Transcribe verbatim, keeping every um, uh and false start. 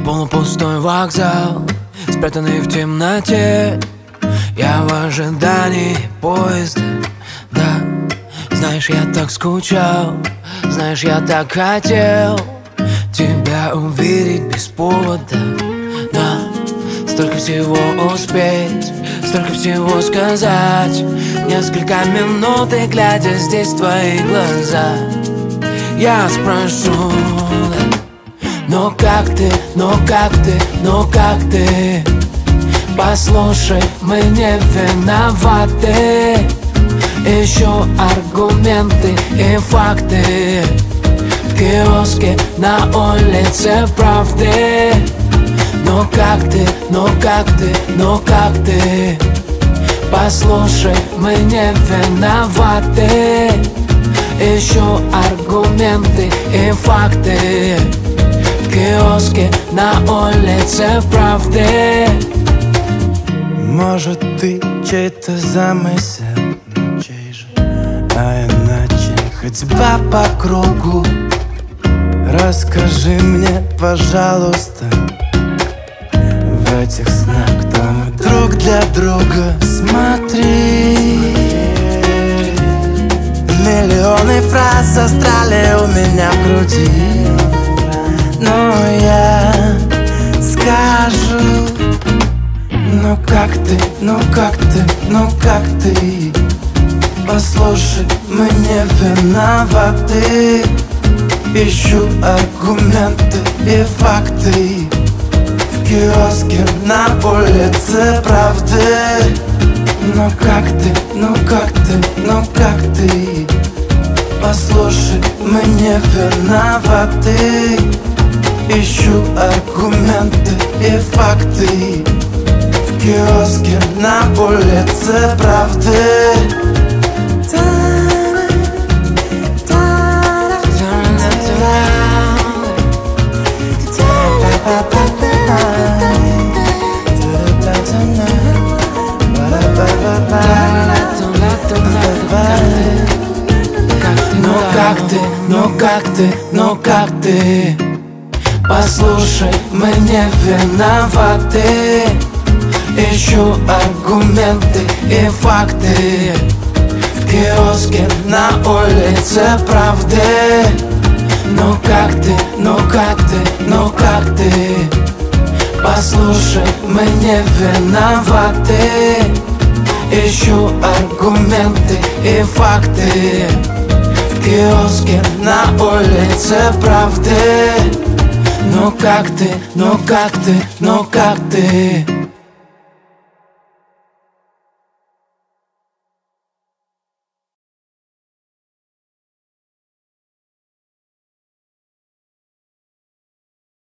Полупустой вокзал, спрятанный в темноте. Я в ожидании поезда, да. Знаешь, я так скучал, знаешь, я так хотел тебя увидеть без повода, да. Столько всего успеть, столько всего сказать. Несколько минут и глядя здесь в твои глаза, я спрошу, да. Ну как ты, ну как ты, ну как ты? Послушай, мы не виноваты. Ищу аргументы и факты в киоске на улице правды. Ну как ты, ну как ты, ну как ты? Послушай, мы не виноваты. Ищу аргументы и факты в киоске на улице правды. Может, ты чей-то замысел, чей же, а иначе ходьба по кругу. Расскажи мне, пожалуйста, в этих снах кто мы друг для друга. Смотри, миллионы фраз застряли у меня в груди, но я скажу: ну как ты, ну как ты, ну как ты? Послушай, мы не виноваты. Ищу аргументы и факты в киоске на улице правды. Ну как ты, ну как ты, ну как ты? Послушай, мы не виноваты. Ищу аргументы и факты в киоске на улице правды. Ну как ты, ну как ты, ну как ты? Послушай, мы не виноваты. Ищу аргументы и факты в киоске на улице правды. Ну как ты, ну как ты, ну как ты? Послушай, мы не виноваты. Ищу аргументы и факты в киоске на улице правды. Ну как ты, ну как ты, ну как ты?